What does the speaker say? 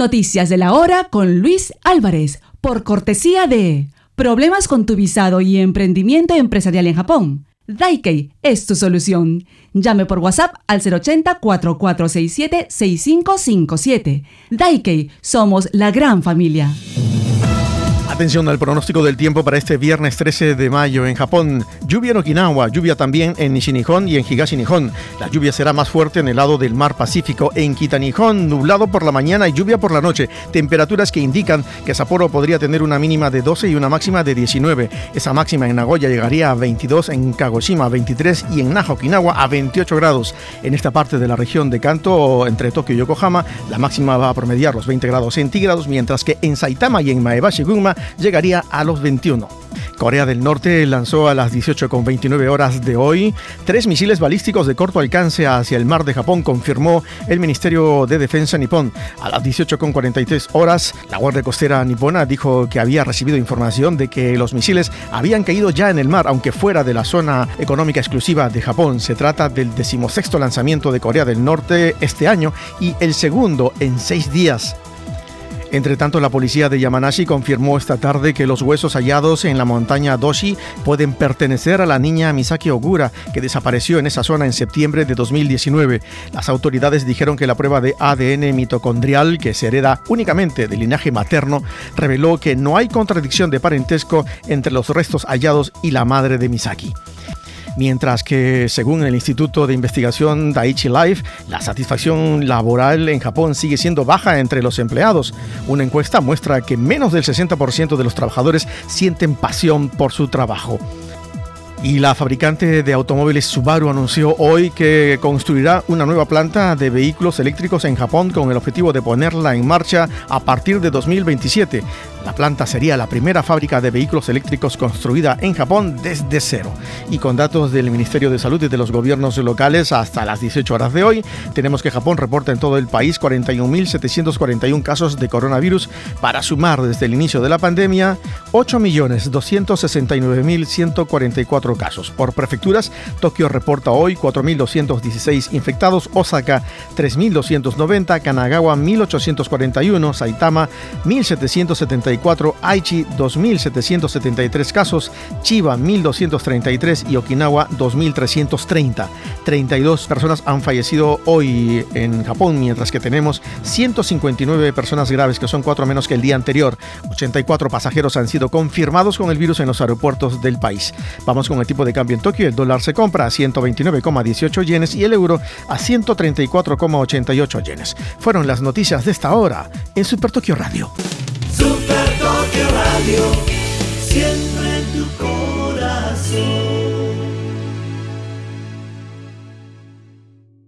Noticias de la hora con Luis Álvarez, por cortesía de Problemas con tu visado y emprendimiento empresarial en Japón. Daikei es tu solución. Llame por WhatsApp al 080-4467-6557. Daikei, somos la gran familia. Atención al pronóstico del tiempo para este viernes 13 de mayo en Japón. Lluvia en Okinawa, lluvia también en Nishi-Nihon y en Higashi-Nihon. La lluvia será más fuerte en el lado del mar Pacífico. En Kita-Nihon, nublado por la mañana y lluvia por la noche. Temperaturas que indican que Sapporo podría tener una mínima de 12 y una máxima de 19. Esa máxima en Nagoya llegaría a 22, en Kagoshima a 23 y en Naha, Okinawa a 28 grados. En esta parte de la región de Kanto, entre Tokio y Yokohama, la máxima va a promediar los 20 grados centígrados, mientras que en Saitama y en Maebashi, Gunma, llegaría a los 21. Corea del Norte lanzó a las 18:29 horas de hoy 3 misiles balísticos de corto alcance hacia el mar de Japón, confirmó el Ministerio de Defensa nipón. A las 18:43 horas, la Guardia Costera nipona dijo que había recibido información de que los misiles habían caído ya en el mar, aunque fuera de la zona económica exclusiva de Japón. Se trata del 16º lanzamiento de Corea del Norte este año y el segundo en 6 días. Entre tanto, la policía de Yamanashi confirmó esta tarde que los huesos hallados en la montaña Doshi pueden pertenecer a la niña Misaki Ogura, que desapareció en esa zona en septiembre de 2019. Las autoridades dijeron que la prueba de ADN mitocondrial, que se hereda únicamente del linaje materno, reveló que no hay contradicción de parentesco entre los restos hallados y la madre de Misaki. Mientras que, según el Instituto de Investigación Daiichi Life, la satisfacción laboral en Japón sigue siendo baja entre los empleados. Una encuesta muestra que menos del 60% de los trabajadores sienten pasión por su trabajo. Y la fabricante de automóviles Subaru anunció hoy que construirá una nueva planta de vehículos eléctricos en Japón con el objetivo de ponerla en marcha a partir de 2027. La planta sería la primera fábrica de vehículos eléctricos construida en Japón desde cero. Y con datos del Ministerio de Salud y de los gobiernos locales hasta las 18 horas de hoy, tenemos que Japón reporta en todo el país 41.741 casos de coronavirus, para sumar desde el inicio de la pandemia 8.269.144 casos. Por prefecturas, Tokio reporta hoy 4.216 infectados, Osaka 3.290, Kanagawa 1.841, Saitama 1.774, Aichi 2.773 casos, Chiba 1.233 y Okinawa 2.330. 32 personas han fallecido hoy en Japón, mientras que tenemos 159 personas graves, que son 4 menos que el día anterior. 84 pasajeros han sido confirmados con el virus en los aeropuertos del país. Vamos con el tipo de cambio en Tokio. El dólar se compra a 129,18 yenes y el euro a 134,88 yenes. Fueron las noticias de esta hora en Super Tokio Radio. Super Tokio Radio.